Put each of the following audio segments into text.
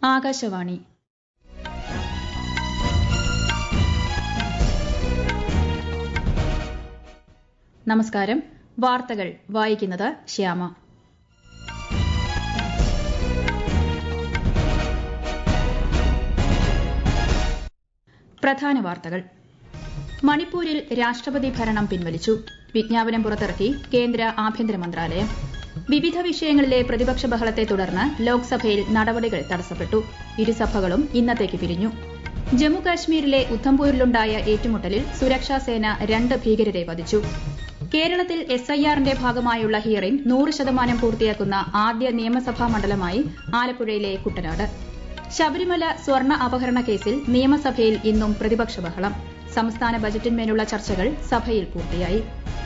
ആകാശവാണി. നമസ്കാരം. വാർത്തകൾ വായിക്കുന്നത് ശ്യാമ. പ്രധാന വാർത്തകൾ. മണിപ്പൂരിൽ രാഷ്ട്രപതി ഭരണം പിൻവലിച്ചു. വിജ്ഞാപനം പുറത്തിറക്കി കേന്ദ്ര ആഭ്യന്തര മന്ത്രാലയം. വിവിധ വിഷയങ്ങളിലെ പ്രതിപക്ഷ ബഹളത്തെ തുടർന്ന് ലോക്സഭയിൽ നടപടികൾ തടസ്സപ്പെട്ടു. ഇരുസഭകളും ഇന്നത്തേക്ക് പിരിഞ്ഞു. ജമ്മുകാശ്മീരിലെ ഉദ്ധംപൂരിലുണ്ടായ ഏറ്റുമുട്ടലിൽ സുരക്ഷാസേന 2 ഭീകരരെ വധിച്ചു. കേരളത്തിൽ SIRന്റെ ഭാഗമായുള്ള ഹിയറിംഗ് 100% പൂർത്തിയാക്കുന്ന ആദ്യ നിയമസഭാ മണ്ഡലമായി ആലപ്പുഴയിലെ കുട്ടനാട്. ശബരിമല സ്വർണ്ണ അപഹരണ കേസിൽ നിയമസഭയിൽ ഇന്നും പ്രതിപക്ഷ ബഹളം. സംസ്ഥാന ബജറ്റിന്മേലുള്ള ചർച്ചകൾ സഭയിൽ പൂർത്തിയായി.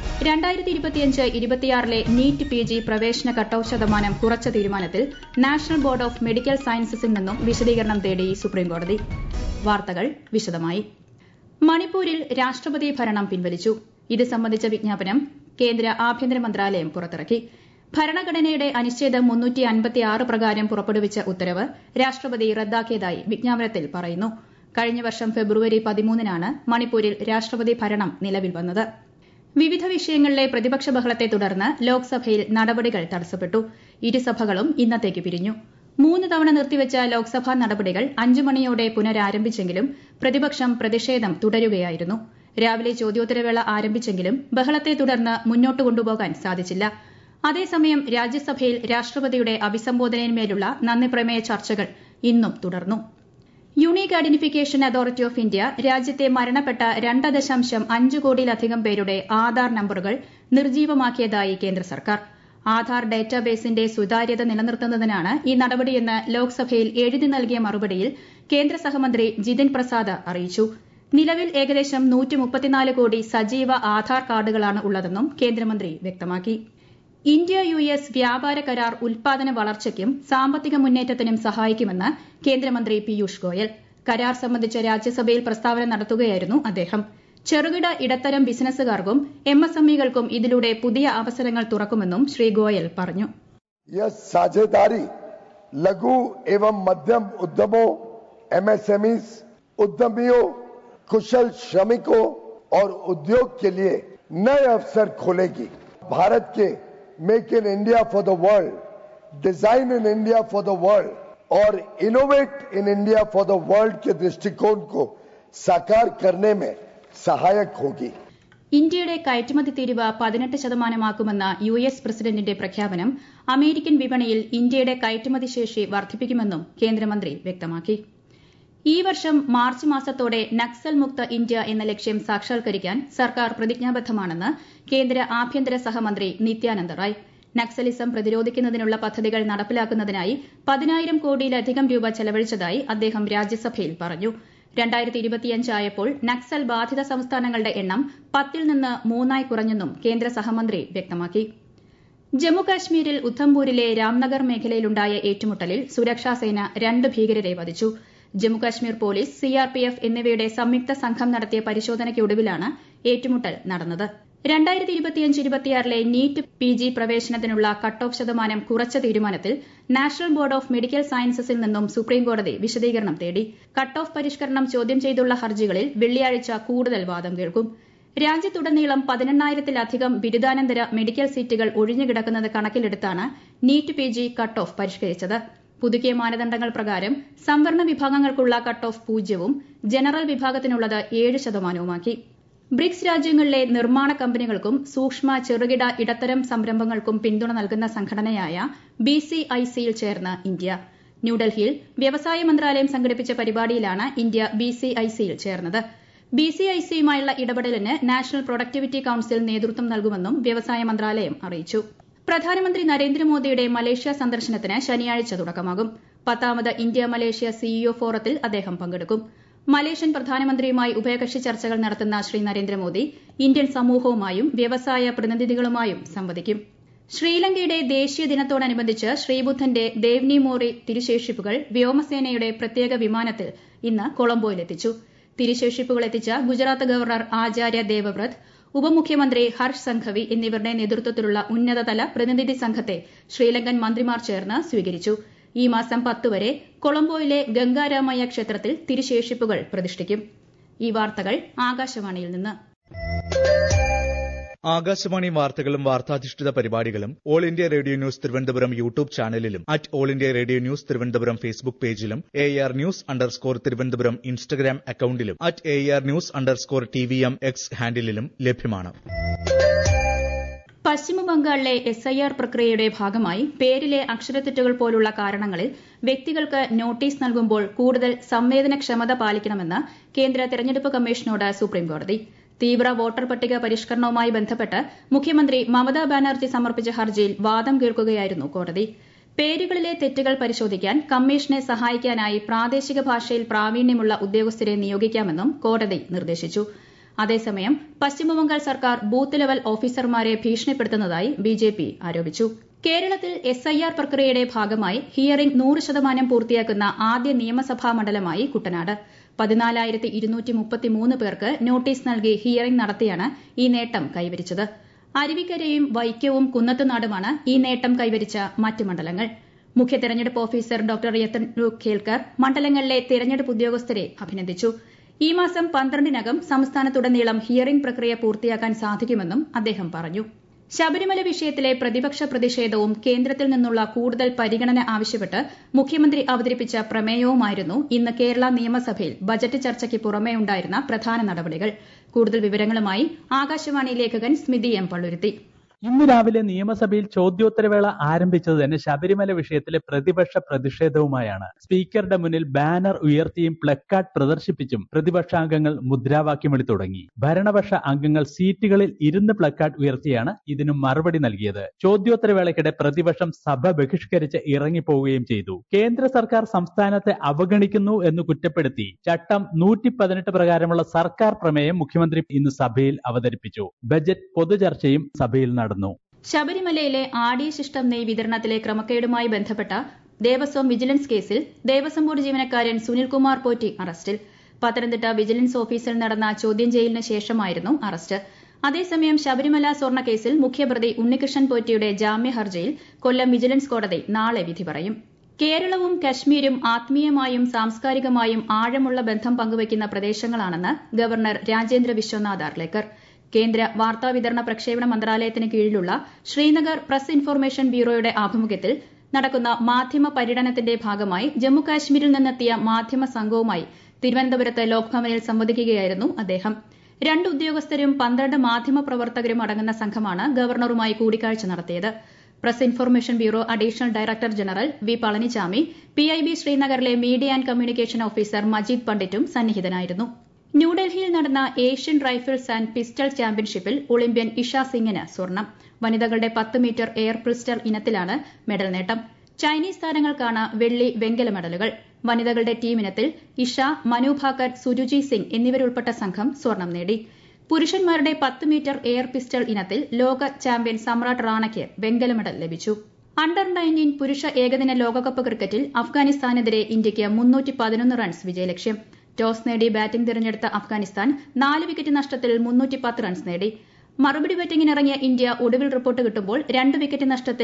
2025-26 നീറ്റ് PG പ്രവേശന കട്ടൌട്ട് ശതമാനം കുറച്ച തീരുമാനത്തിൽ നാഷണൽ ബോർഡ് ഓഫ് മെഡിക്കൽ സയൻസസിൽ നിന്നും വിശദീകരണം തേടി സുപ്രീംകോടതി. വാർത്തകൾ വിശദമായി. മണിപ്പൂരിൽ രാഷ്ട്രപതി ഭരണം പിൻവലിച്ചു. ഇത് സംബന്ധിച്ച വിജ്ഞാപനം കേന്ദ്ര ആഭ്യന്തര മന്ത്രാലയം പുറത്തിറക്കി. ഭരണഘടനയുടെ അനുച്ഛേദം 356 പ്രകാരം പുറപ്പെടുവിച്ച ഉത്തരവ് രാഷ്ട്രപതി റദ്ദാക്കിയതായി വിജ്ഞാപനത്തിൽ പറയുന്നു. കഴിഞ്ഞ വർഷം ഫെബ്രുവരി 13-നാണ് മണിപ്പൂരിൽ രാഷ്ട്രപതി ഭരണം നിലവിൽ വന്നത്. വിവിധ വിഷയങ്ങളിലെ പ്രതിപക്ഷ ബഹളത്തെ തുടർന്ന് ലോക്സഭയിൽ നടപടികൾ തടസ്സപ്പെട്ടു. ഇരുസഭകളും ഇന്നത്തേക്ക് പിരിഞ്ഞു. 3 തവണ നിർത്തിവച്ച ലോക്സഭാ നടപടികൾ 5 മണിയോടെ പുനരാരംഭിച്ചെങ്കിലും പ്രതിപക്ഷം പ്രതിഷേധം തുടരുകയായിരുന്നു. രാവിലെ ചോദ്യോത്തരവേള ആരംഭിച്ചെങ്കിലും ബഹളത്തെ തുടർന്ന് മുന്നോട്ട് കൊണ്ടുപോകാൻ സാധിച്ചില്ല. അതേസമയം രാജ്യസഭയിൽ രാഷ്ട്രപതിയുടെ അഭിസംബോധനയിന്മേലുള്ള നന്ദിപ്രമേയ ചർച്ചകൾ ഇന്നും തുടർന്നു. Unique identification authority of India രാജ്യത്തെ മരണപ്പെട്ട 2.5 കോടിയിലധികം പേരുടെ ആധാർ നമ്പറുകൾ നിർജ്ജീവമാക്കിയതായി കേന്ദ്ര സർക്കാർ. ആധാർ ഡാറ്റാബേസിന്റെ സുതാര്യത നിലനിർത്തുന്നതിനാണ് ഈ നടപടിയെന്ന് ലോക്സഭയിൽ എഴുതി നൽകിയ മറുപടിയിൽ കേന്ദ്ര സഹമന്ത്രി ജിതിൻ പ്രസാദ് അറിയിച്ചു. നിലവിൽ ഏകദേശം 134 കോടി സജീവ ആധാർ കാർഡുകളാണ് ഉള്ളതെന്നും കേന്ദ്രമന്ത്രി വ്യക്തമാക്കി. ഇന്ത്യ-US വ്യാപാര കരാർ ഉൽപാദന വളർച്ചയ്ക്കും സാമ്പത്തിക മുന്നേറ്റത്തിനും സഹായിക്കുമെന്ന് കേന്ദ്രമന്ത്രി പീയൂഷ് ഗോയൽ. കരാർ സംബന്ധിച്ച രാജ്യസഭയിൽ പ്രസ്താവന നടത്തുകയായിരുന്നു അദ്ദേഹം. ചെറുകിട ഇടത്തരം ബിസിനസ്സുകാർക്കും MSMEകൾക്കും ഇതിലൂടെ പുതിയ അവസരങ്ങൾ തുറക്കുമെന്നും ശ്രീ ഗോയൽ പറഞ്ഞു. സാझेदारी लघु एवं मध्यम उद्यमों, MSMEs, उद्यमियों, कुशल श्रमिकों और उद्योग के लिए नए अवसर खोलेगी. भारत के make in India for the world, design in India for the world और innovate in India for the world के दृष्टिकोण को साकार करने में सहायक होगी. ഇന്ത്യയുടെ കയറ്റുമതി തീരുവ 18% US പ്രസിഡന്റിന്റെ പ്രഖ്യാപനം അമേരിക്കൻ വിപണിയിൽ ഇന്ത്യയുടെ കയറ്റുമതി ശേഷി വർദ്ധിപ്പിക്കുമെന്നും കേന്ദ്രമന്ത്രി വ്യക്തമാക്കി. ഈ വർഷം മാർച്ച് മാസത്തോടെ നക്സൽ മുക്ത ഇന്ത്യ എന്ന ലക്ഷ്യം സാക്ഷാത്കരിക്കാൻ സർക്കാർ പ്രതിജ്ഞാബദ്ധമാണെന്ന് കേന്ദ്ര ആഭ്യന്തര സഹമന്ത്രി നിത്യാനന്ദ റായ്. നക്സലിസം പ്രതിരോധിക്കുന്നതിനുള്ള പദ്ധതികൾ നടപ്പിലാക്കുന്നതിനായി 10,000 കോടിയിലധികം രൂപ ചെലവഴിച്ചതായി അദ്ദേഹം രാജ്യസഭയിൽ പറഞ്ഞു. 2025 ആയപ്പോൾ നക്സൽ ബാധിത സംസ്ഥാനങ്ങളുടെ എണ്ണം 10-ൽ നിന്ന് 3 കുറഞ്ഞെന്നും കേന്ദ്ര സഹമന്ത്രി വ്യക്തമാക്കി. ജമ്മുകാശ്മീരിൽ ഉദ്ധംപൂരിലെ രാംനഗർ മേഖലയിലുണ്ടായ ഏറ്റുമുട്ടലിൽ സുരക്ഷാസേന 2 ഭീകരരെ വധിച്ചു. ജമ്മുകാശ്മീർ പോലീസ്, CRPF എന്നിവയുടെ സംയുക്ത സംഘം നടത്തിയ പരിശോധനയ്ക്കൊടുവിലാണ് ഏറ്റുമുട്ടൽ നടന്നത്. 2025-26 നീറ്റ് PG പ്രവേശനത്തിനുള്ള കട്ട് ഓഫ് ശതമാനം കുറച്ച തീരുമാനത്തിൽ നാഷണൽ ബോർഡ് ഓഫ് മെഡിക്കൽ സയൻസസിൽ നിന്നും സുപ്രീംകോടതി വിശദീകരണം തേടി. കട്ട് ഓഫ് പരിഷ്കരണം ചോദ്യം ചെയ്തുള്ള ഹർജികളിൽ വെള്ളിയാഴ്ച കൂടുതൽ വാദം കേൾക്കും. രാജ്യത്തുടനീളം 18,000-ലധികം ബിരുദാനന്തര മെഡിക്കൽ സീറ്റുകൾ ഒഴിഞ്ഞുകിടക്കുന്നത് കണക്കിലെടുത്താണ് നീറ്റ് PG കട്ട് ഓഫ് പരിഷ്കരിച്ചത്. പുതുക്കിയ മാനദണ്ഡങ്ങൾ പ്രകാരം സംവരണ വിഭാഗങ്ങൾക്കുള്ള കട്ട് ഓഫ് 0-ഉം ജനറൽ വിഭാഗത്തിനുള്ളത് 7%-ഉമാക്കി. ബ്രിക്സ് രാജ്യങ്ങളിലെ നിർമ്മാണ കമ്പനികൾക്കും സൂക്ഷ്മ ചെറുകിട ഇടത്തരം സംരംഭങ്ങൾക്കും പിന്തുണ നൽകുന്ന സംഘടനയായ BCICയിൽ ചേർന്ന് ഇന്ത്യ. ന്യൂഡൽഹിയിൽ വ്യവസായ മന്ത്രാലയം സംഘടിപ്പിച്ച പരിപാടിയിലാണ് ഇന്ത്യ BCICയിൽ ചേർന്നത്. BCICയുമായുള്ള ഇടപെടലിന് നാഷണൽ പ്രൊഡക്ടിവിറ്റി കൌൺസിൽ നേതൃത്വം നൽകുമെന്നും വ്യവസായ മന്ത്രാലയം അറിയിച്ചു. പ്രധാനമന്ത്രി നരേന്ദ്രമോദിയുടെ മലേഷ്യ സന്ദർശനത്തിന് ശനിയാഴ്ച തുടക്കമാകും. 10ാമത് ഇന്ത്യ മലേഷ്യ CEO ഫോറത്തിൽ അദ്ദേഹം പങ്കെടുക്കും. മലേഷ്യൻ പ്രധാനമന്ത്രിയുമായി ഉഭയകക്ഷി ചർച്ചകൾ നടത്തുന്ന ശ്രീ നരേന്ദ്രമോദി ഇന്ത്യൻ സമൂഹവുമായും വ്യവസായ പ്രതിനിധികളുമായും സംവദിക്കും. ശ്രീലങ്കയുടെ ദേശീയ ദിനത്തോടനുബന്ധിച്ച് ശ്രീബുദ്ധന്റെ ദേവ്നി മോറി തിരുശേഷിപ്പുകൾ വ്യോമസേനയുടെ പ്രത്യേക വിമാനത്തിൽ ഇന്ന് കൊളംബോയിലെത്തിച്ചു. തിരുശേഷിപ്പുകൾ എത്തിച്ച ഗുജറാത്ത് ഗവർണർ ആചാര്യ ദേവവ്രത്, ഉപമുഖ്യമന്ത്രി ഹർഷ് സംഘവി എന്നിവരുടെ നേതൃത്വത്തിലുള്ള ഉന്നതതല പ്രതിനിധി സംഘത്തെ ശ്രീലങ്കൻ മന്ത്രിമാർ ചേർന്ന് സ്വീകരിച്ചു. ഈ മാസം 10 വരെ കൊളംബോയിലെ ഗംഗാരാമയ്യ ക്ഷേത്രത്തിൽ തിരുശേഷിപ്പുകൾ പ്രതിഷ്ഠിക്കും. ഈ വാർത്തകൾ ആകാശവാണിയിൽ നിന്ന്. ആകാശവാണി വാർത്തകളും വാർത്താധിഷ്ഠിത പരിപാടികളും all India radio news Thiruvananthapuram YouTube ചാനലിലും all India radio news Thiruvananthapuram Facebook പേജിലും AR News_ തിരുവനന്തപുരം ഇൻസ്റ്റഗ്രാം അക്കൌണ്ടിലും AR News_TVM X ഹാൻഡിലും ലഭ്യമാണ്. പശ്ചിമബംഗാളിലെ SIR പ്രക്രിയയുടെ ഭാഗമായി പേരിലെ അക്ഷരത്തെറ്റുകൾ പോലുള്ള കാരണങ്ങളിൽ വ്യക്തികൾക്ക് നോട്ടീസ് നൽകുമ്പോൾ കൂടുതൽ സംവേദനക്ഷമത പാലിക്കണമെന്ന് കേന്ദ്ര തെരഞ്ഞെടുപ്പ് കമ്മീഷനോട് സുപ്രീംകോടതി. തീവ്ര വോട്ടർ പട്ടിക പരിഷ്കരണവുമായി ബന്ധപ്പെട്ട് മുഖ്യമന്ത്രി മമതാ ബാനർജി സമർപ്പിച്ച ഹർജിയിൽ വാദം കേൾക്കുകയായിരുന്നു കോടതി. പേരുകളിലെ തെറ്റുകൾ പരിശോധിക്കാൻ കമ്മീഷനെ സഹായിക്കാനായി പ്രാദേശിക ഭാഷയിൽ പ്രാവീണ്യമുള്ള ഉദ്യോഗസ്ഥരെ നിയോഗിക്കാമെന്നും കോടതി നിർദ്ദേശിച്ചു. അതേസമയം പശ്ചിമബംഗാൾ സർക്കാർ ബൂത്ത് ലെവൽ ഓഫീസർമാരെ ഭീഷണിപ്പെടുത്തുന്നതായി BJP ആരോപിച്ചു. കേരളത്തിൽ SIR പ്രക്രിയയുടെ ഭാഗമായി ഹിയറിംഗ് 100% പൂർത്തിയാക്കുന്ന ആദ്യ നിയമസഭാ മണ്ഡലമായി കുട്ടനാട്. 14,233 പേർക്ക് നോട്ടീസ് നൽകി ഹിയറിംഗ് നടത്തിയാണ് ഈ നേട്ടം കൈവരിച്ചത്. അരുവിക്കരയും വൈക്കവും കുന്നത്തുനാടുമാണ് ഈ നേട്ടം കൈവരിച്ച മറ്റ് മണ്ഡലങ്ങൾ. മുഖ്യ തെരഞ്ഞെടുപ്പ് ഓഫീസർ ഡോക്ടർ യത്തൻ ഖേൽക്കർ മണ്ഡലങ്ങളിലെ തെരഞ്ഞെടുപ്പ് ഉദ്യോഗസ്ഥരെ അഭിനന്ദിച്ചു. ഈ മാസം 12-നകം സംസ്ഥാനത്തുടനീളം ഹിയറിംഗ് പ്രക്രിയ പൂർത്തിയാക്കാൻ സാധിക്കുമെന്നും അദ്ദേഹം പറഞ്ഞു. ശബരിമല വിഷയത്തിലെ പ്രതിപക്ഷ പ്രതിഷേധവും കേന്ദ്രത്തിൽ നിന്നുള്ള കൂടുതൽ പരിഗണന ആവശ്യപ്പെട്ട് മുഖ്യമന്ത്രി അവതരിപ്പിച്ച പ്രമേയവുമായിരുന്നു ഇന്ന് കേരള നിയമസഭയിൽ ബജറ്റ് ചർച്ചയ്ക്ക് പുറമേ ഉണ്ടായിരുന്ന പ്രധാന നടപടികൾ. കൂടുതൽ വിവരങ്ങളുമായി ആകാശവാണി ലേഖകൻ സ്മിതി M. പള്ളുരുത്തി. ഇന്ന് രാവിലെ നിയമസഭയിൽ ചോദ്യോത്തരവേള ആരംഭിച്ചത് തന്നെ ശബരിമല വിഷയത്തിലെ പ്രതിപക്ഷ പ്രതിഷേധവുമായാണ്. സ്പീക്കറുടെ മുന്നിൽ ബാനർ ഉയർത്തിയും പ്ലക്കാർഡ് പ്രദർശിപ്പിച്ചും പ്രതിപക്ഷാംഗങ്ങൾ മുദ്രാവാക്യമിടി തുടങ്ങി. ഭരണപക്ഷ അംഗങ്ങൾ സീറ്റുകളിൽ ഇരുന്ന് പ്ലക്കാർഡ് ഉയർത്തിയാണ് ഇതിനു മറുപടി നൽകിയത്. ചോദ്യോത്തരവേളയ്ക്കിടെ പ്രതിപക്ഷം സഭ ബഹിഷ്കരിച്ച് ഇറങ്ങിപ്പോവുകയും ചെയ്തു. കേന്ദ്ര സർക്കാർ സംസ്ഥാനത്തെ അവഗണിക്കുന്നു എന്ന് കുറ്റപ്പെടുത്തി ചട്ടം 118 പ്രകാരമുള്ള സർക്കാർ പ്രമേയം മുഖ്യമന്ത്രി ഇന്ന് സഭയിൽ അവതരിപ്പിച്ചു. ബജറ്റ് പൊതുചർച്ചയും സഭയിൽ നടന്നു. ശബരിമലയിലെ ആടിയശിഷ്ടം നെയ് വിതരണത്തിലെ ക്രമക്കേടുമായി ബന്ധപ്പെട്ട ദേവസ്വം വിജിലൻസ് കേസിൽ ദേവസ്വം ബോർഡ് ജീവനക്കാരൻ സുനിൽകുമാർ പോറ്റി അറസ്റ്റിൽ. പത്തനംതിട്ട വിജിലൻസ് ഓഫീസിൽ നടന്ന ചോദ്യം ചെയ്യലിന് ശേഷമായിരുന്നു അറസ്റ്റ്. അതേസമയം ശബരിമല സ്വർണ്ണക്കേസിൽ മുഖ്യപ്രതി ഉണ്ണികൃഷ്ണൻ പോറ്റിയുടെ ജാമ്യ ഹർജിയിൽ കൊല്ലം വിജിലൻസ് കോടതി നാളെ വിധി പറയും. കേരളവും കശ്മീരും ആത്മീയമായും സാംസ്കാരികമായും ആഴമുള്ള ബന്ധം പങ്കുവയ്ക്കുന്ന പ്രദേശങ്ങളാണെന്ന് ഗവർണർ രാജേന്ദ്ര വിശ്വനാഥ് ആർലേക്കർ. കേന്ദ്ര വാർത്താവിതരണ പ്രക്ഷേപണ മന്ത്രാലയത്തിന് കീഴിലുള്ള ശ്രീനഗർ പ്രസ് ഇൻഫർമേഷൻ ബ്യൂറോയുടെ ആഭിമുഖ്യത്തിൽ നടക്കുന്ന മാധ്യമ പര്യടനത്തിന്റെ ഭാഗമായി ജമ്മുകാശ്മീരിൽ നിന്നെത്തിയ മാധ്യമ സംഘവുമായി തിരുവനന്തപുരത്ത് ലോക്ഭവനിൽ സംവദിക്കുകയായിരുന്നു അദ്ദേഹം. 2 ഉദ്യോഗസ്ഥരും 12 മാധ്യമ പ്രവർത്തകരും അടങ്ങുന്ന സംഘമാണ് ഗവർണറുമായി കൂടിക്കാഴ്ച നടത്തിയത്. Press information bureau additional director general V Palanichami, PIB ശ്രീനഗറിലെ media and communication officer Majeed പണ്ഡിറ്റും സന്നിഹിതനായിരുന്നു. ന്യൂഡൽഹിയിൽ നടന്ന ഏഷ്യൻ റൈഫിൾസ് ആൻഡ് പിസ്റ്റൾ ചാമ്പ്യൻഷിപ്പിൽ ഒളിമ്പ്യൻ ഇഷ സിംഗിന് സ്വർണം. വനിതകളുടെ 10 മീറ്റർ എയർ പിസ്റ്റൾ ഇനത്തിലാണ് മെഡൽ നേട്ടം. ചൈനീസ് താരങ്ങൾക്കാണ് വെള്ളി, വെങ്കല മെഡലുകൾ. വനിതകളുടെ ടീമിനത്തിൽ ഇഷ, മനു ഭാക്കർ, സുരുചി സിംഗ് എന്നിവരുൾപ്പെട്ട സംഘം സ്വർണം നേടി. പുരുഷന്മാരുടെ 10 മീറ്റർ എയർ പിസ്റ്റൾ ഇനത്തിൽ ലോക ചാമ്പ്യൻ സമ്രാട്ട് റാണയ്ക്ക് വെങ്കല മെഡൽ ലഭിച്ചു. അണ്ടർ-19 പുരുഷ ഏകദിന ലോകകപ്പ് ക്രിക്കറ്റിൽ അഫ്ഗാനിസ്ഥാനെതിരെ ഇന്ത്യയ്ക്ക് 311 റൺസ് വിജയലക്ഷ്യം. ടോസ് നേടി ബാറ്റിംഗ് തിരഞ്ഞെടുത്ത അഫ്ഗാനിസ്ഥാൻ 4 വിക്കറ്റ് നഷ്ടത്തിൽ 310 റൺസ് നേടി. മറുപടി ബാറ്റിംഗിനിറങ്ങിയ ഇന്ത്യ ഒടുവിൽ റിപ്പോർട്ട് കിട്ടുമ്പോൾ 2 വിക്കറ്റ് നഷ്ടത്തിൽ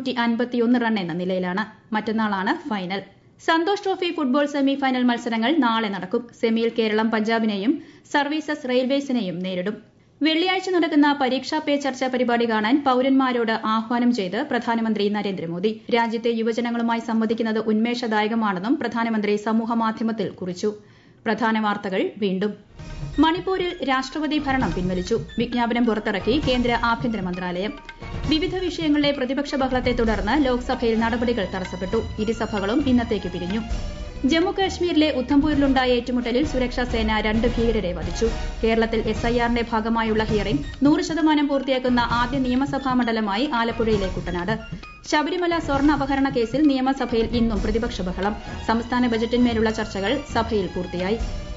251 റൺ എന്ന നിലയിലാണ്. മറ്റന്നാളാണ് final. Santosh trophy football semi final മത്സരങ്ങൾ നാളെ നടക്കും. സെമിയിൽ കേരളം പഞ്ചാബിനെയും സർവീസസ് റെയിൽവേസിനെയും നേരിടും. വെള്ളിയാഴ്ച നടക്കുന്ന പരീക്ഷാ പേ ചർച്ച പരിപാടി കാണാൻ പൌരന്മാരോട് ആഹ്വാനം ചെയ്ത് പ്രധാനമന്ത്രി നരേന്ദ്രമോദി. രാജ്യത്തെ യുവജനങ്ങളുമായി സംവദിക്കുന്നത് ഉന്മേഷദായകമാണെന്നും പ്രധാനമന്ത്രി സമൂഹമാധ്യമത്തിൽ കുറിച്ചു. പ്രധാന വാർത്തകൾ വീണ്ടും. മണിപ്പൂരിൽ രാഷ്ട്രപതി ഭരണം പിൻവലിച്ചു. വിജ്ഞാപനം പുറത്തിറക്കി കേന്ദ്ര ആഭ്യന്തര മന്ത്രാലയം. വിവിധ വിഷയങ്ങളിലെ പ്രതിപക്ഷ ബഹളത്തെ തുടർന്ന് ലോക്സഭയിൽ നടപടികൾ തടസ്സപ്പെട്ടു. ഇരുസഭകളും ഇന്നത്തേക്ക് പിരിഞ്ഞു. ജമ്മുകാശ്മീരിലെ ഉദ്ധംപൂരിലുണ്ടായ ഏറ്റുമുട്ടലിൽ സുരക്ഷാസേന 2 ഭീകരരെ വധിച്ചു. കേരളത്തിൽ SIRന്റെ ഭാഗമായുള്ള ഹിയറിംഗ് 100% പൂർത്തിയാക്കുന്ന ആദ്യ നിയമസഭാ മണ്ഡലമായി ആലപ്പുഴയിലെ കുട്ടനാട്. ശബരിമല സ്വർണ്ണ അപഹരണ കേസിൽ നിയമസഭയിൽ ഇന്നും പ്രതിപക്ഷ ബഹളം. സംസ്ഥാന ബജറ്റിന്മേലുള്ള ചർച്ചകൾ സഭയിൽ പൂർത്തിയായി.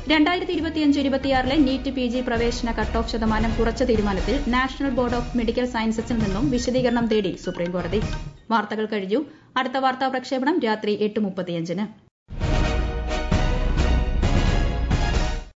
2025-26 നീറ്റ് PG പ്രവേശന കട്ട് ഓഫ് ശതമാനം കുറച്ച തീരുമാനത്തിൽ നാഷണൽ ബോർഡ് ഓഫ് മെഡിക്കൽ സയൻസസിൽ നിന്നും വിശദീകരണം തേടി സുപ്രീംകോടതി. വാർത്തകൾ കഴിഞ്ഞു. അടുത്ത വാർത്താ പ്രക്ഷേപണം രാത്രി 8:35.